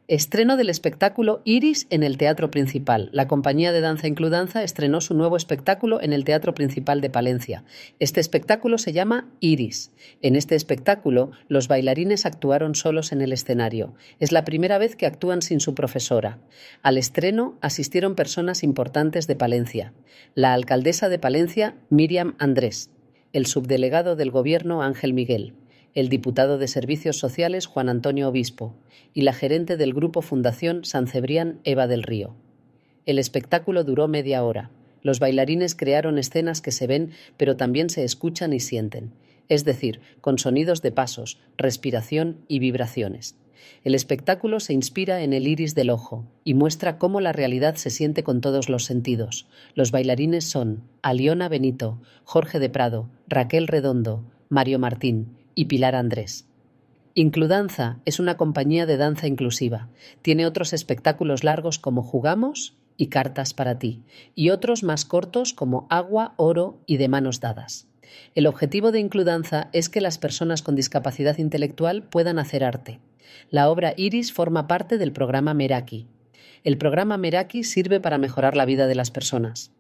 Estreno del espectáculo Iris en el Teatro Principal. La compañía de danza Includanza estrenó su nuevo espectáculo en el Teatro Principal de Palencia. Este espectáculo se llama Iris. En este espectáculo, los bailarines actuaron solos en el escenario. Es la primera vez que actúan sin su profesora. Al estreno asistieron personas importantes de Palencia. La alcaldesa de Palencia, Míriam Andrés. El subdelegado del Gobierno, Ángel Miguel. El diputado de Servicios Sociales, Juan Antonio Obispo, y la gerente del Grupo Fundación San Cebrián, Eva del Río. El espectáculo duró media hora. Los bailarines crearon escenas que se ven, pero también se escuchan y sienten, es decir, con sonidos de pasos, respiración y vibraciones. El espectáculo se inspira en el iris del ojo y muestra cómo la realidad se siente con todos los sentidos. Los bailarines son Aliona Benito, Jorge de Prado, Raquel Redondo, Mario Martín y Pilar Andrés. Includanza es una compañía de danza inclusiva. Tiene otros espectáculos largos como Jugamos y Cartas para ti, y otros más cortos como Agua, Oro y De manos dadas. El objetivo de Includanza es que las personas con discapacidad intelectual puedan hacer arte. La obra Iris forma parte del programa Meraki. El programa Meraki sirve para mejorar la vida de las personas.